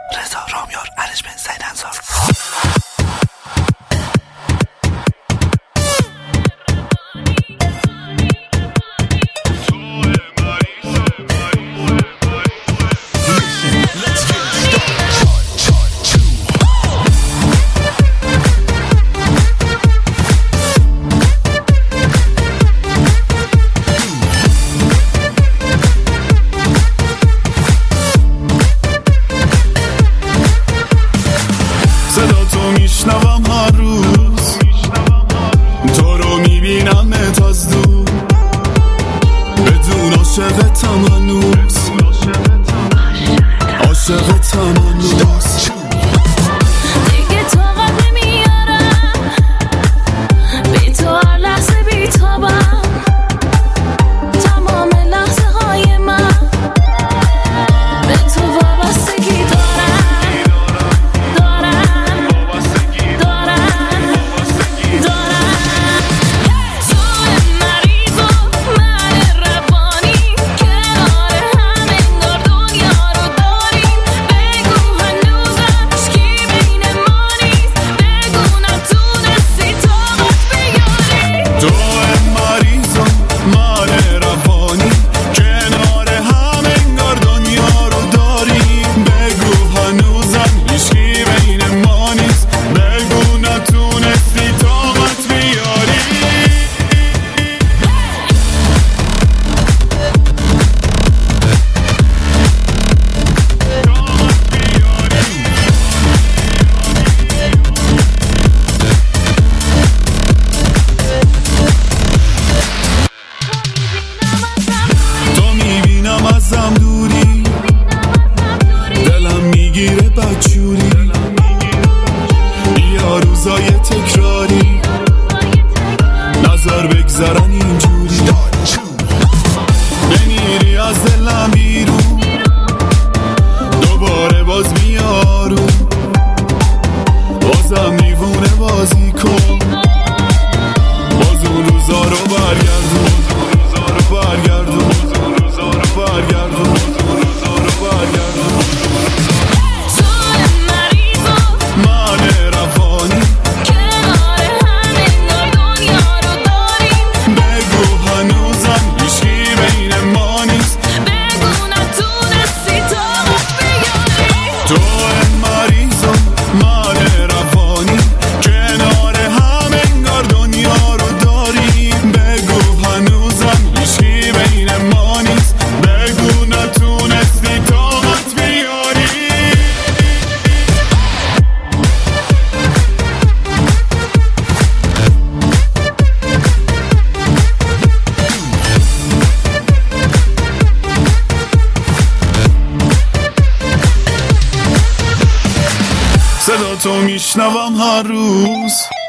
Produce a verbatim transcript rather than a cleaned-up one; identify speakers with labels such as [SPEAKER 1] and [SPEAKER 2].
[SPEAKER 1] رضا رامیار، عرش بن سعید انصار.
[SPEAKER 2] میشنوم هر روز تو رو میبینمت از دور، بدون عاشقتم هنوز، عاشقتم هنوز.
[SPEAKER 3] دیگه طاقت نمیارم بی تو، هر لحظه بی تابم، تمام لحظه های من به تو وابستگی دارم. ازم دوری دلم میگیره بدجوری، بیا روزای تکراری نظر بگذرن اینجوری، بمیری از دلم بیرون دوباره باز میارو، بازم دیوونه بازی کن، باز اون روزا رو برگردون، برگردون برگردون برگردون. تو مریضم
[SPEAKER 2] من روانی
[SPEAKER 3] کنار هم انگار دنیا رو داریم،
[SPEAKER 2] بگو هنوزم هیچکی بین ما نیست،
[SPEAKER 3] بگو نتونستی طاقت بیاری.
[SPEAKER 2] تو مریضم من روانی کنار هم انگار دنیا رو داریم، بگو هنوزم هیچکی بین ما نیست، بگو نتونستی طاقت بیاری. صدا تو میشنوم هر روز